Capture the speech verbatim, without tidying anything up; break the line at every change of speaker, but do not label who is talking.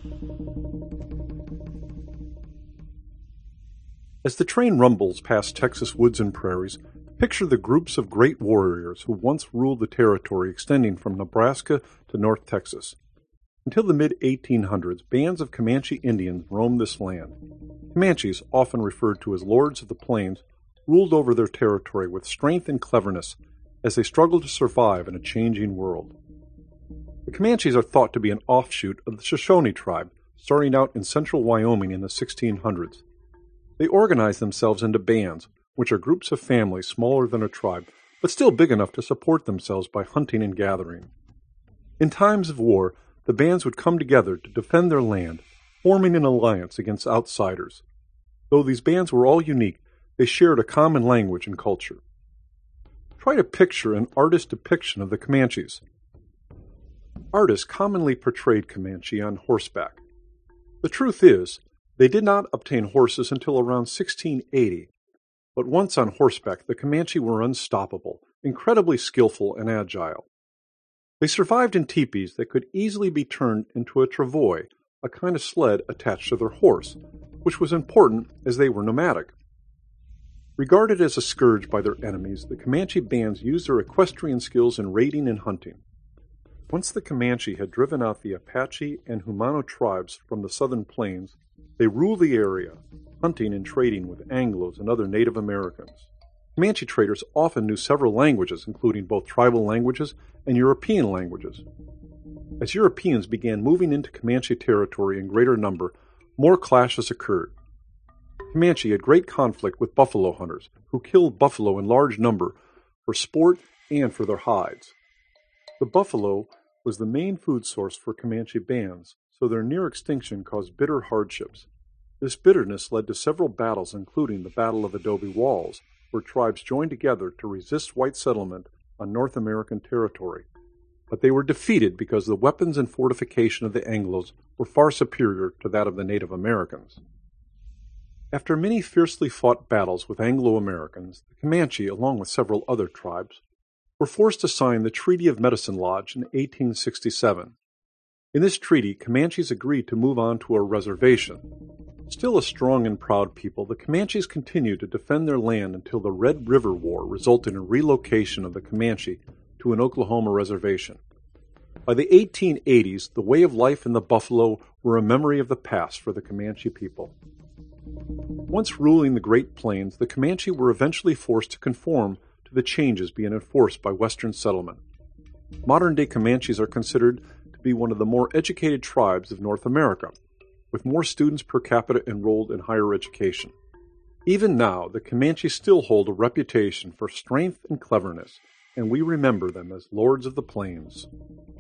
As the train rumbles past Texas woods and prairies, picture the groups of great warriors who once ruled the territory extending from Nebraska to North Texas. Until the mid eighteen hundreds, bands of Comanche Indians roamed this land. Comanches, often referred to as lords of the plains, ruled over their territory with strength and cleverness as they struggled to survive in a changing world. The Comanches are thought to be an offshoot of the Shoshone tribe, starting out in central Wyoming in the sixteen hundreds. They organized themselves into bands, which are groups of families smaller than a tribe, but still big enough to support themselves by hunting and gathering. In times of war, the bands would come together to defend their land, forming an alliance against outsiders. Though these bands were all unique, they shared a common language and culture. Try to picture an artist's depiction of the Comanches. Artists commonly portrayed Comanche on horseback. The truth is, they did not obtain horses until around sixteen eighty, but once on horseback, the Comanche were unstoppable, incredibly skillful and agile. They survived in teepees that could easily be turned into a travois, a kind of sled attached to their horse, which was important as they were nomadic. Regarded as a scourge by their enemies, the Comanche bands used their equestrian skills in raiding and hunting. Once the Comanche had driven out the Apache and Humano tribes from the southern plains, they ruled the area, hunting and trading with Anglos and other Native Americans. Comanche traders often knew several languages, including both tribal languages and European languages. As Europeans began moving into Comanche territory in greater number, more clashes occurred. Comanche had great conflict with buffalo hunters, who killed buffalo in large number for sport and for their hides. The buffalo was the main food source for Comanche bands, so their near extinction caused bitter hardships. This bitterness led to several battles, including the Battle of Adobe Walls, where tribes joined together to resist white settlement on North American territory. But they were defeated because the weapons and fortification of the Anglos were far superior to that of the Native Americans. After many fiercely fought battles with Anglo-Americans, the Comanche, along with several other tribes, were forced to sign the Treaty of Medicine Lodge in eighteen sixty-seven. In this treaty, Comanches agreed to move on to a reservation. Still a strong and proud people, the Comanches continued to defend their land until the Red River War resulted in relocation of the Comanche to an Oklahoma reservation. By the eighteen eighties, the way of life and the buffalo were a memory of the past for the Comanche people. Once ruling the Great Plains, the Comanche were eventually forced to conform to the changes being enforced by Western settlement. Modern-day Comanches are considered to be one of the more educated tribes of North America, with more students per capita enrolled in higher education. Even now, the Comanche still hold a reputation for strength and cleverness, and we remember them as lords of the plains.